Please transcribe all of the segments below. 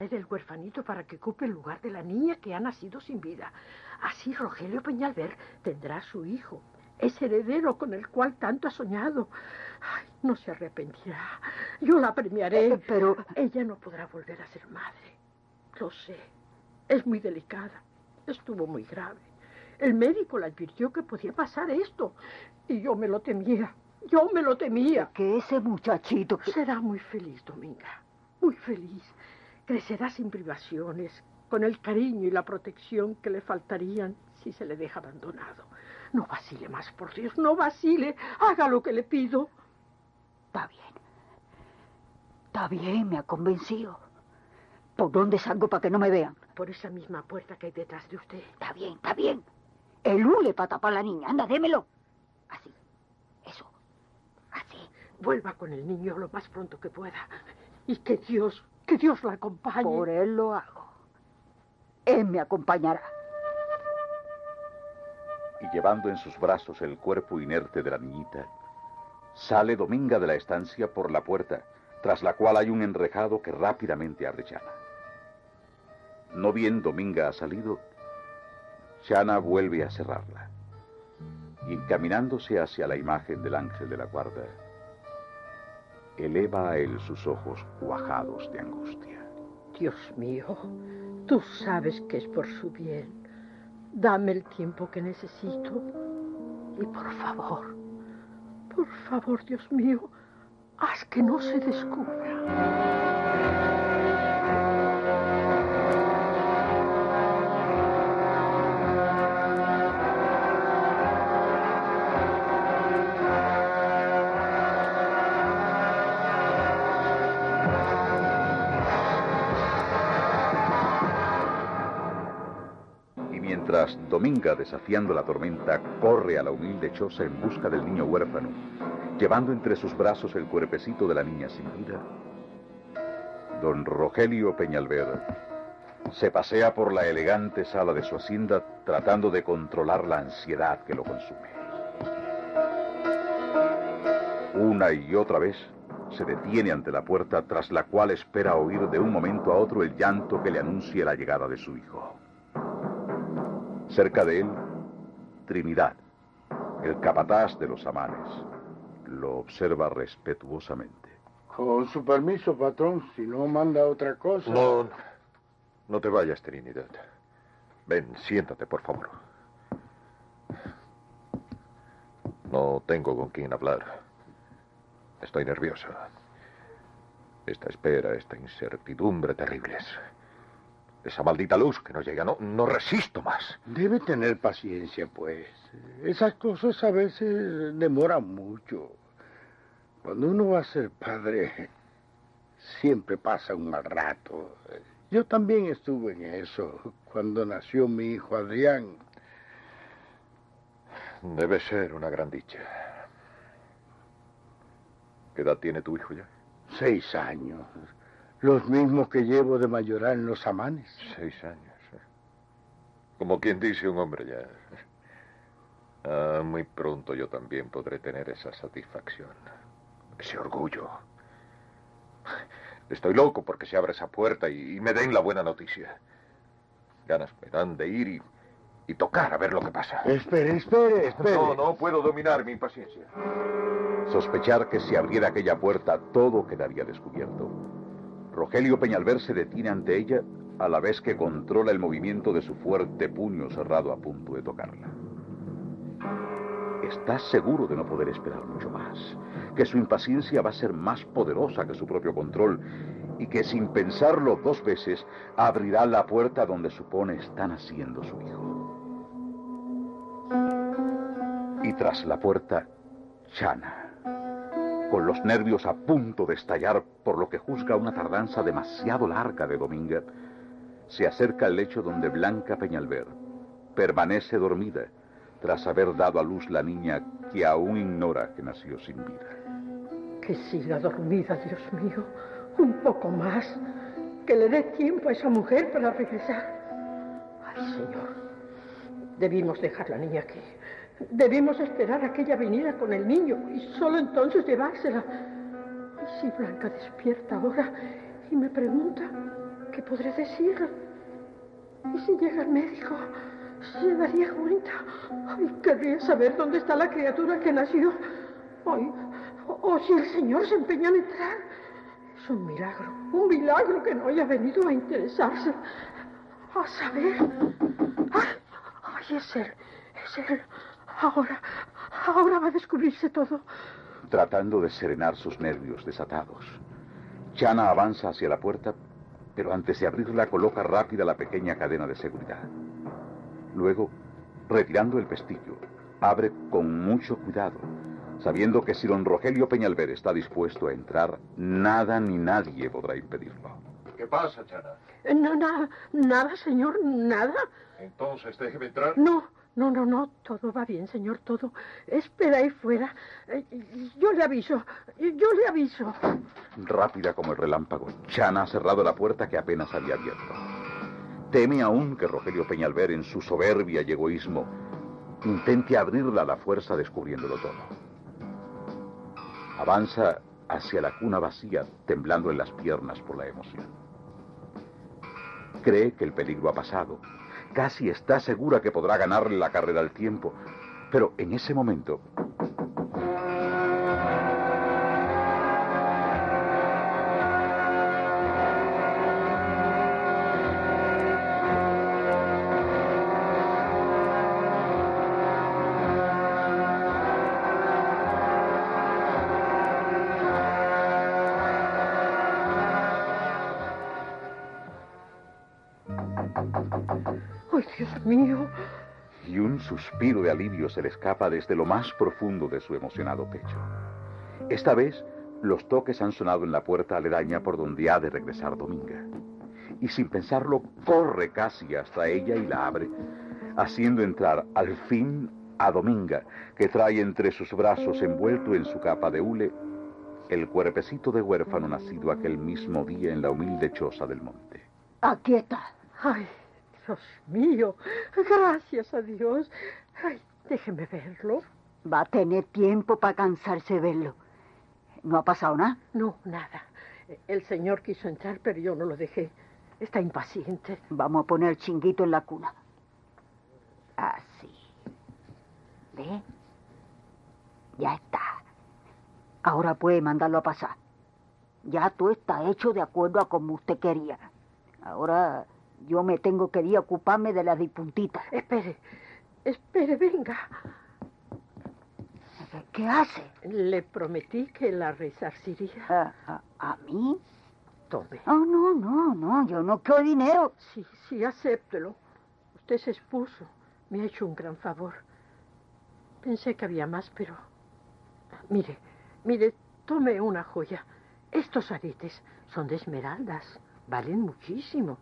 del huerfanito para que ocupe el lugar de la niña que ha nacido sin vida. Así Rogelio Peñalver tendrá su hijo, ese heredero con el cual tanto ha soñado. Ay, no se arrepentirá. Yo la premiaré. Pero... Ella no podrá volver a ser madre. Lo sé. Es muy delicada. Estuvo muy grave. El médico le advirtió que podía pasar esto. Y yo me lo temía. Yo me lo temía. Que ese muchachito... Será muy feliz, Dominga. Muy feliz. Crecerá sin privaciones, con el cariño y la protección que le faltarían si se le deja abandonado. No vacile más, por Dios, no vacile. Haga lo que le pido. Está bien. Está bien, me ha convencido. ¿Por dónde salgo para que no me vean? Por esa misma puerta que hay detrás de usted. Está bien, está bien. El hule para tapar a la niña. Anda, démelo. Así. Eso. Así. Vuelva con el niño lo más pronto que pueda. Y que Dios la acompañe. Por él lo hago. Él me acompañará. Y llevando en sus brazos el cuerpo inerte de la niñita, sale Dominga de la estancia por la puerta, tras la cual hay un enrejado que rápidamente abre Chana. No bien Dominga ha salido, Chana vuelve a cerrarla. Y encaminándose hacia la imagen del ángel de la guarda, eleva a él sus ojos cuajados de angustia. Dios mío, tú sabes que es por su bien. Dame el tiempo que necesito. Y por favor, Dios mío, haz que no se descubra. Mientras Dominga, desafiando la tormenta, corre a la humilde choza en busca del niño huérfano, llevando entre sus brazos el cuerpecito de la niña sin vida, don Rogelio Peñalver se pasea por la elegante sala de su hacienda tratando de controlar la ansiedad que lo consume. Una y otra vez se detiene ante la puerta, tras la cual espera oír de un momento a otro el llanto que le anuncie la llegada de su hijo. Cerca de él, Trinidad, el capataz de los Amanes, lo observa respetuosamente. Con su permiso, patrón, si no manda otra cosa. No te vayas, Trinidad. Ven, siéntate, por favor. No tengo con quién hablar. Estoy nerviosa. Esta espera, esta incertidumbre terribles. Esa maldita luz que no llega, no resisto más. Debe tener paciencia, pues. Esas cosas a veces demoran mucho. Cuando uno va a ser padre, siempre pasa un mal rato. Yo también estuve en eso, cuando nació mi hijo Adrián. Debe ser una gran dicha. ¿Qué edad tiene tu hijo ya? 6 años. Los mismos que llevo de mayoral en los Amanes. 6 años. Como quien dice un hombre ya. Muy pronto yo también podré tener esa satisfacción. Ese orgullo. Estoy loco porque se abra esa puerta y me den la buena noticia. Ganas me dan de ir y tocar a ver lo que pasa. Espere. No puedo dominar mi impaciencia. Sospechar que si abriera aquella puerta todo quedaría descubierto. Rogelio Peñalver se detiene ante ella a la vez que controla el movimiento de su fuerte puño cerrado a punto de tocarla. Está seguro de no poder esperar mucho más, que su impaciencia va a ser más poderosa que su propio control y que sin pensarlo 2 veces abrirá la puerta donde supone está naciendo su hijo. Y tras la puerta, Chana, con los nervios a punto de estallar por lo que juzga una tardanza demasiado larga de Dominga, se acerca al lecho donde Blanca Peñalver permanece dormida tras haber dado a luz la niña que aún ignora que nació sin vida. Que siga dormida, Dios mío, un poco más, que le dé tiempo a esa mujer para regresar. Ay, Señor, debimos dejar la niña aquí. Debimos esperar a que ella viniera con el niño y solo entonces llevársela. Y si Blanca despierta ahora y me pregunta, ¿Qué podré decirle? ¿Y si llega el médico? ¿Se daría cuenta? Ay, querría saber dónde está la criatura que nació. Ay, o si el señor se empeña en entrar. Es un milagro que no haya venido a interesarse. A saber. Ay, es él. Ahora va a descubrirse todo. Tratando de serenar sus nervios desatados, Chana avanza hacia la puerta, pero antes de abrirla coloca rápida la pequeña cadena de seguridad. Luego, retirando el pestillo, abre con mucho cuidado, sabiendo que si don Rogelio Peñalver está dispuesto a entrar, nada ni nadie podrá impedirlo. ¿Qué pasa, Chana? No, nada, señor, nada. Entonces, déjeme entrar. No, todo va bien, señor, todo. Espera ahí fuera. Yo le aviso. Rápida como el relámpago, Chana ha cerrado la puerta que apenas había abierto. Teme aún que Rogelio Peñalver, en su soberbia y egoísmo, intente abrirla a la fuerza descubriéndolo todo. Avanza hacia la cuna vacía, temblando en las piernas por la emoción. Cree que el peligro ha pasado. Casi está segura que podrá ganarle la carrera al tiempo. Pero en ese momento... ¡Ay, Dios mío! Y un suspiro de alivio se le escapa desde lo más profundo de su emocionado pecho. Esta vez, los toques han sonado en la puerta aledaña por donde ha de regresar Dominga. Y sin pensarlo, corre casi hasta ella y la abre, haciendo entrar al fin a Dominga, que trae entre sus brazos, envuelto en su capa de hule, el cuerpecito de huérfano nacido aquel mismo día en la humilde choza del monte. Aquí está. ¡Ay, Dios mío! Gracias a Dios. Ay, déjeme verlo. Va a tener tiempo para cansarse de verlo. ¿No ha pasado nada? No, nada. El señor quiso entrar, pero yo no lo dejé. Está impaciente. Vamos a poner el chinguito en la cuna. Así. ¿Ve? Ya está. Ahora puede mandarlo a pasar. Ya todo está hecho de acuerdo a como usted quería. Ahora yo me tengo que ir a ocuparme de las dipuntitas. Espere, venga. ¿Qué hace? Le prometí que la resarciría. ¿A mí? Tome. Oh, no, yo no quiero dinero. Sí, acéptelo. Usted se expuso. Me ha hecho un gran favor. Pensé que había más, pero... Mire, tome una joya. Estos aretes son de esmeraldas. Valen muchísimo.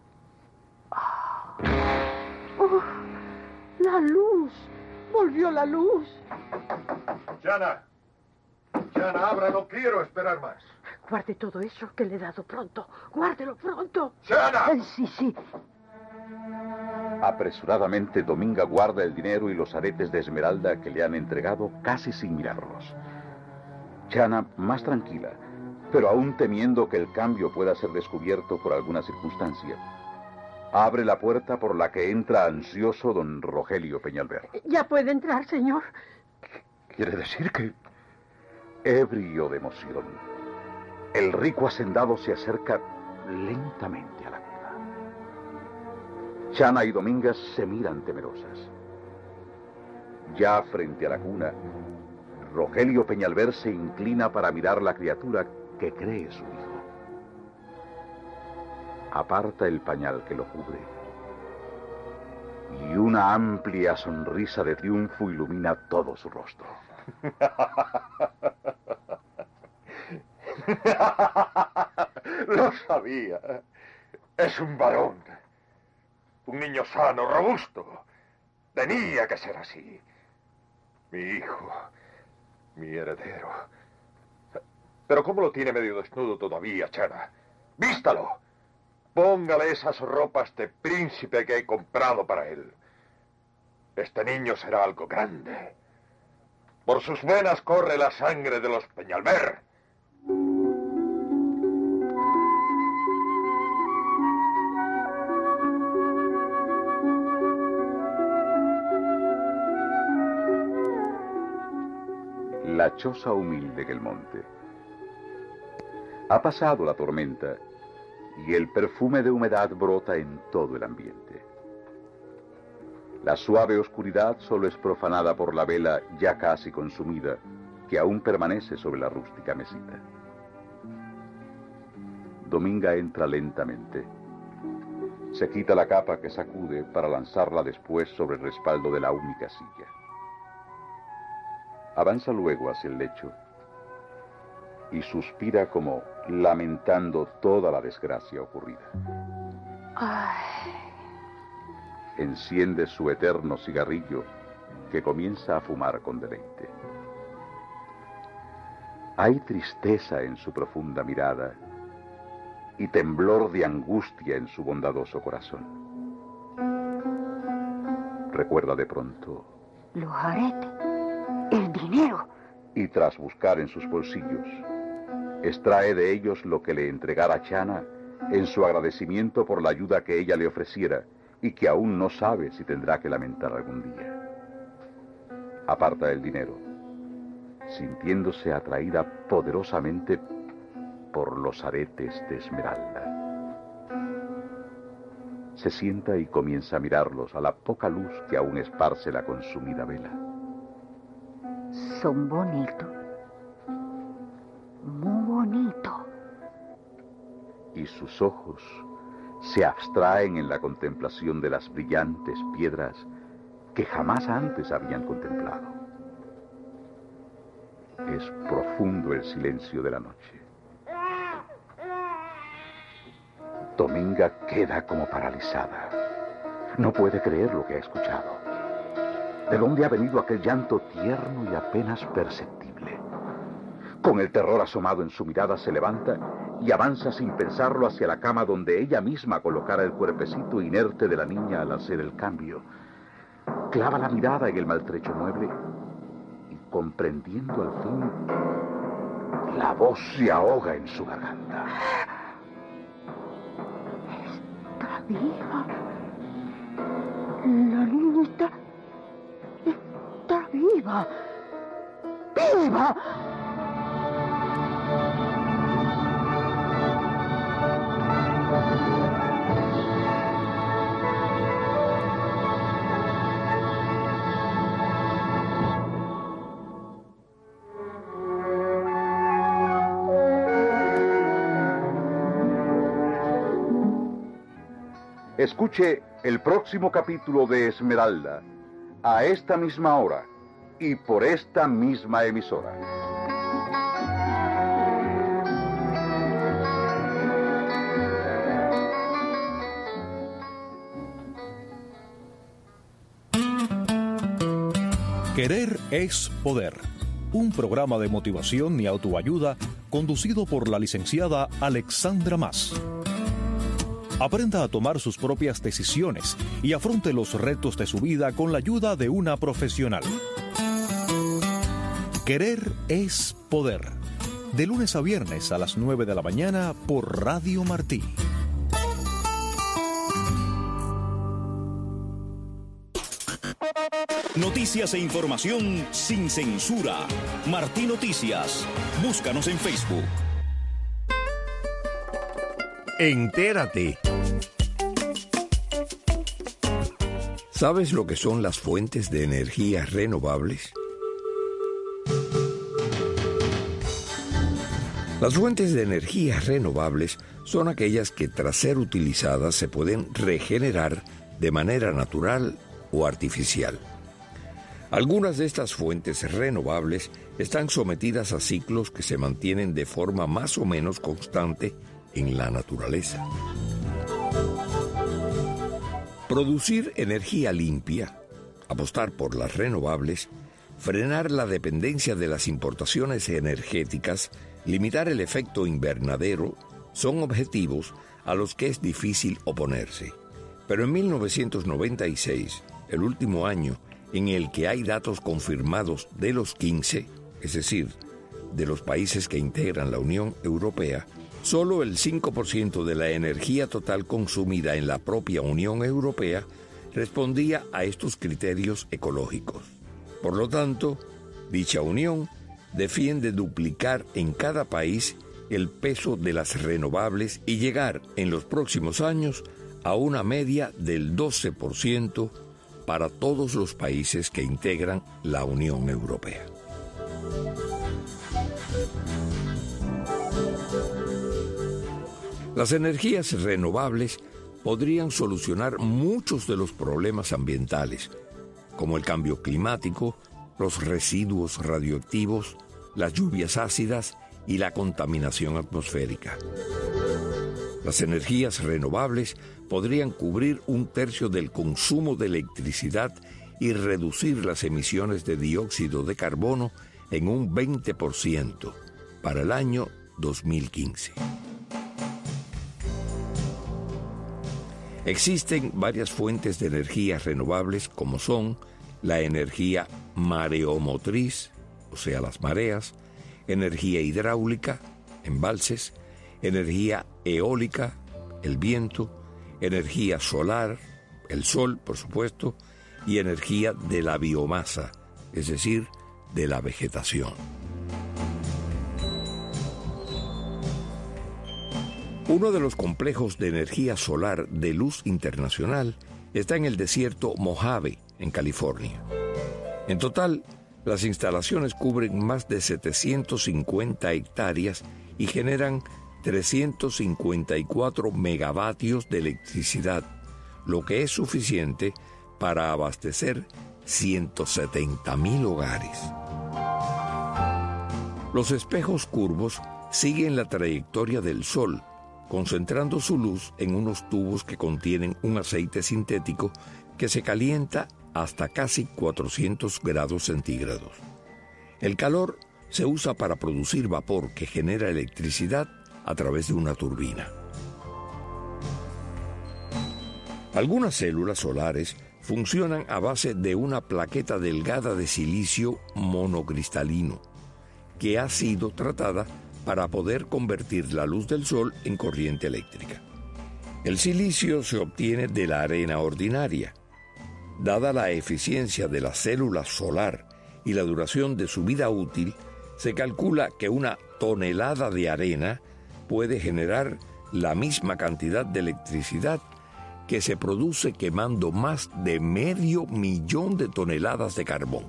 ¡Oh! ¡La luz! ¡Volvió la luz! Chana, abra, no quiero esperar más. Guarde todo eso que le he dado pronto. Guárdelo pronto. ¡Chana! Sí. Apresuradamente, Dominga guarda el dinero y los aretes de esmeralda que le han entregado casi sin mirarlos. Chana, más tranquila, pero aún temiendo que el cambio pueda ser descubierto por alguna circunstancia, abre la puerta por la que entra ansioso don Rogelio Peñalver. Ya puede entrar, señor. Quiere decir que, ebrio de emoción, el rico hacendado se acerca lentamente a la cuna. Chana y Dominga se miran temerosas. Ya frente a la cuna, Rogelio Peñalver se inclina para mirar la criatura que cree su hijo. Aparta el pañal que lo cubre y una amplia sonrisa de triunfo ilumina todo su rostro. Lo sabía. Es un varón. Un niño sano, robusto. Tenía que ser así. Mi hijo. Mi heredero. Pero ¿cómo lo tiene medio desnudo todavía, Chana? ¡Vístalo! Póngale esas ropas de príncipe que he comprado para él. Este niño será algo grande. Por sus venas corre la sangre de los Peñalver. la choza humilde en el monte. Ha pasado la tormenta y el perfume de humedad brota en todo el ambiente. La suave oscuridad solo es profanada por la vela ya casi consumida, que aún permanece sobre la rústica mesita. Dominga entra lentamente. Se quita la capa que sacude para lanzarla después sobre el respaldo de la única silla. Avanza luego hacia el lecho y suspira como lamentando toda la desgracia ocurrida. Ay. Enciende su eterno cigarrillo, que comienza a fumar con deleite. Hay tristeza en su profunda mirada y temblor de angustia en su bondadoso corazón. Recuerda de pronto Los aretes, el dinero. y tras buscar en sus bolsillos, extrae de ellos lo que le entregara Chana en su agradecimiento por la ayuda que ella le ofreciera y que aún no sabe si tendrá que lamentar algún día. Aparta el dinero, sintiéndose atraída poderosamente por los aretes de esmeralda. Se sienta y comienza a mirarlos a la poca luz que aún esparce la consumida vela. Son bonitos. Muy bonitos. Y sus ojos se abstraen en la contemplación de las brillantes piedras que jamás antes habían contemplado. Es profundo el silencio de la noche. Dominga queda como paralizada. No puede creer lo que ha escuchado. ¿De dónde ha venido aquel llanto tierno y apenas perceptible? Con el terror asomado en su mirada se levanta y avanza sin pensarlo hacia la cama donde ella misma colocara el cuerpecito inerte de la niña al hacer el cambio. Clava la mirada en el maltrecho mueble y, comprendiendo al fin, la voz se ahoga en su garganta. Está viva. La niña está viva. ¡Viva! Escuche el próximo capítulo de Esmeralda, a esta misma hora y por esta misma emisora. Querer es poder. Un programa de motivación y autoayuda conducido por la licenciada Alexandra Mas. Aprenda a tomar sus propias decisiones y afronte los retos de su vida con la ayuda de una profesional. Querer es poder. De lunes a viernes a las 9 de la mañana por Radio Martí. Noticias e información sin censura. Martí Noticias. Búscanos en Facebook. Entérate. ¿Sabes lo que son las fuentes de energía renovables? Las fuentes de energía renovables son aquellas que tras ser utilizadas se pueden regenerar de manera natural o artificial. Algunas de estas fuentes renovables están sometidas a ciclos que se mantienen de forma más o menos constante en la naturaleza. Producir energía limpia, apostar por las renovables, frenar la dependencia de las importaciones energéticas, limitar el efecto invernadero, son objetivos a los que es difícil oponerse. Pero en 1996, el último año en el que hay datos confirmados de los 15, es decir, de los países que integran la Unión Europea, solo el 5% de la energía total consumida en la propia Unión Europea respondía a estos criterios ecológicos. Por lo tanto, dicha unión defiende duplicar en cada país el peso de las renovables y llegar en los próximos años a una media del 12% para todos los países que integran la Unión Europea. Las energías renovables podrían solucionar muchos de los problemas ambientales, como el cambio climático, los residuos radioactivos, las lluvias ácidas y la contaminación atmosférica. Las energías renovables podrían cubrir 1/3 del consumo de electricidad y reducir las emisiones de dióxido de carbono en un 20% para el año 2015. Existen varias fuentes de energías renovables como son la energía mareomotriz, o sea, las mareas, energía hidráulica, embalses, energía eólica, el viento, energía solar, el sol, por supuesto, y energía de la biomasa, es decir, de la vegetación. Uno de los complejos de energía solar de luz internacional está en el desierto Mojave, en California. En total, las instalaciones cubren más de 750 hectáreas y generan 354 megavatios de electricidad, lo que es suficiente para abastecer 170,000 hogares. Los espejos curvos siguen la trayectoria del Sol, concentrando su luz en unos tubos que contienen un aceite sintético que se calienta hasta casi 400 grados centígrados. El calor se usa para producir vapor que genera electricidad a través de una turbina. Algunas células solares funcionan a base de una plaqueta delgada de silicio monocristalino, que ha sido tratada para poder convertir la luz del sol en corriente eléctrica. El silicio se obtiene de la arena ordinaria. Dada la eficiencia de la célula solar y la duración de su vida útil, se calcula que una tonelada de arena puede generar la misma cantidad de electricidad que se produce quemando más de 500,000 de toneladas de carbón.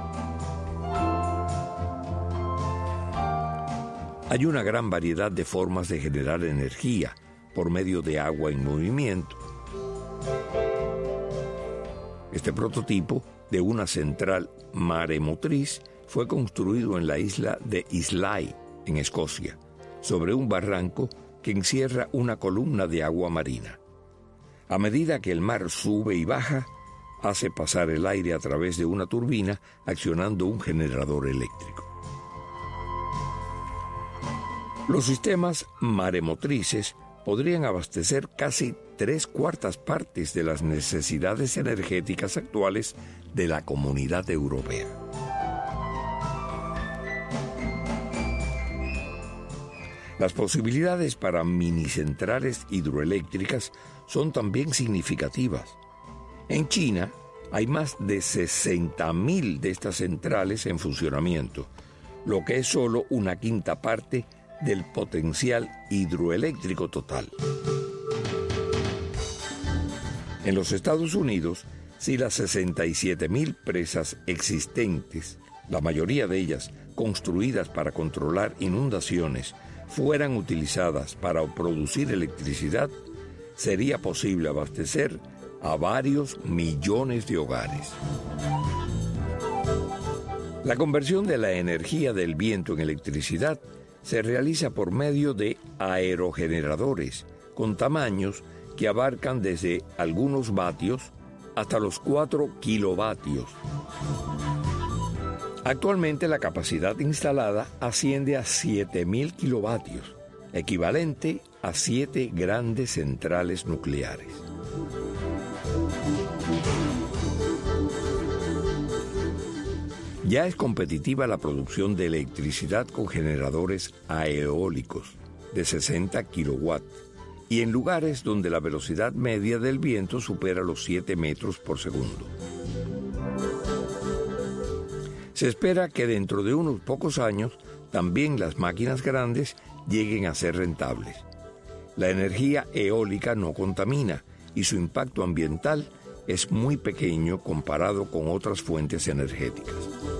Hay una gran variedad de formas de generar energía por medio de agua en movimiento. Este prototipo de una central maremotriz fue construido en la isla de Islay, en Escocia, sobre un barranco que encierra una columna de agua marina. A medida que el mar sube y baja, hace pasar el aire a través de una turbina accionando un generador eléctrico. Los sistemas maremotrices podrían abastecer casi 3/4 partes de las necesidades energéticas actuales de la Comunidad Europea. Las posibilidades para minicentrales hidroeléctricas son también significativas. En China hay más de 60,000 de estas centrales en funcionamiento, lo que es solo una quinta parte del potencial hidroeléctrico total. En los Estados Unidos, si las 67,000 presas existentes, la mayoría de ellas construidas para controlar inundaciones, fueran utilizadas para producir electricidad, sería posible abastecer a varios millones de hogares. La conversión de la energía del viento en electricidad se realiza por medio de aerogeneradores con tamaños que abarcan desde algunos vatios hasta los 4 kilovatios. Actualmente la capacidad instalada asciende a 7,000 kilovatios, equivalente a 7 grandes centrales nucleares. Ya es competitiva la producción de electricidad con generadores aeólicos de 60 kilowatts y en lugares donde la velocidad media del viento supera los 7 metros por segundo. Se espera que dentro de unos pocos años también las máquinas grandes lleguen a ser rentables. La energía eólica no contamina y su impacto ambiental es muy pequeño comparado con otras fuentes energéticas.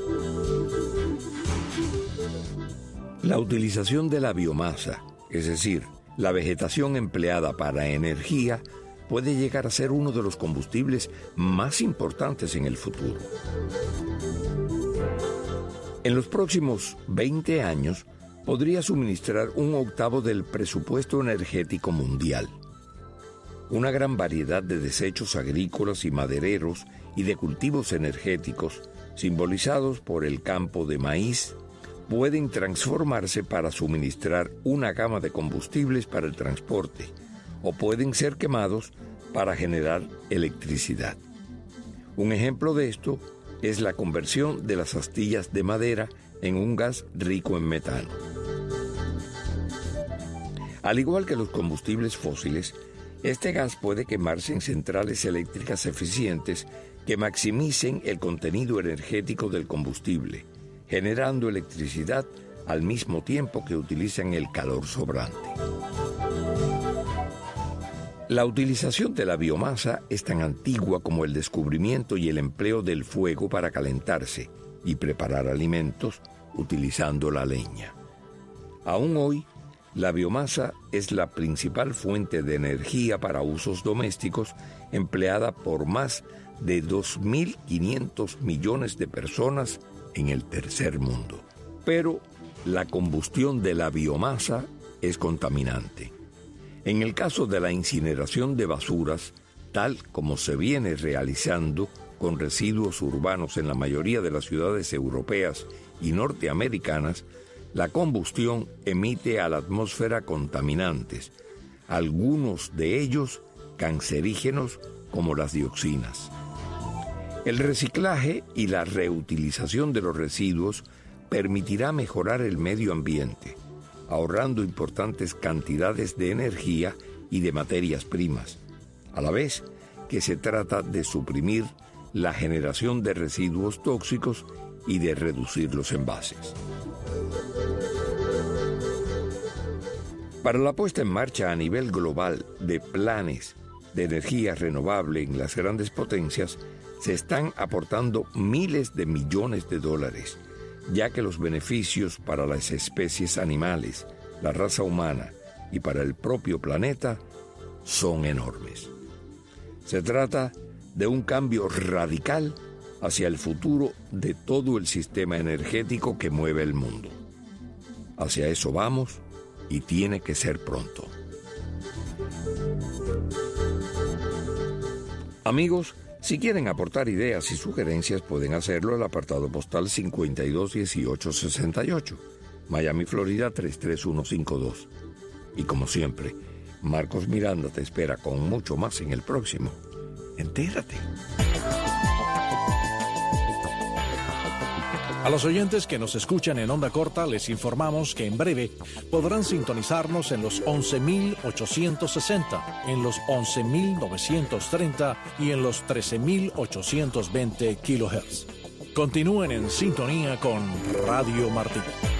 La utilización de la biomasa, es decir, la vegetación empleada para energía, puede llegar a ser uno de los combustibles más importantes en el futuro. En los próximos 20 años, podría suministrar 1/8 del presupuesto energético mundial. Una gran variedad de desechos agrícolas y madereros y de cultivos energéticos, simbolizados por el campo de maíz, pueden transformarse para suministrar una gama de combustibles para el transporte, o pueden ser quemados para generar electricidad. Un ejemplo de esto es la conversión de las astillas de madera en un gas rico en metano. Al igual que los combustibles fósiles, este gas puede quemarse en centrales eléctricas eficientes que maximicen el contenido energético del combustible, generando electricidad al mismo tiempo que utilizan el calor sobrante. La utilización de la biomasa es tan antigua como el descubrimiento y el empleo del fuego para calentarse y preparar alimentos utilizando la leña. Aún hoy, la biomasa es la principal fuente de energía para usos domésticos empleada por más de 2.500 millones de personas en el tercer mundo. Pero la combustión de la biomasa es contaminante. En el caso de la incineración de basuras, tal como se viene realizando con residuos urbanos en la mayoría de las ciudades europeas y norteamericanas, la combustión emite a la atmósfera contaminantes, algunos de ellos cancerígenos como las dioxinas. El reciclaje y la reutilización de los residuos permitirá mejorar el medio ambiente, ahorrando importantes cantidades de energía y de materias primas, a la vez que se trata de suprimir la generación de residuos tóxicos y de reducir los envases. Para la puesta en marcha a nivel global de planes de energía renovable en las grandes potencias, se están aportando miles de millones de dólares, ya que los beneficios para las especies animales, la raza humana y para el propio planeta son enormes. Se trata de un cambio radical hacia el futuro de todo el sistema energético que mueve el mundo. Hacia eso vamos y tiene que ser pronto. Amigos, si quieren aportar ideas y sugerencias, pueden hacerlo al apartado postal 521868, Miami, Florida 33152. Y como siempre, Marcos Miranda te espera con mucho más en el próximo. Entérate. A los oyentes que nos escuchan en onda corta les informamos que en breve podrán sintonizarnos en los 11.860, en los 11.930 y en los 13.820 kHz. Continúen en sintonía con Radio Martí.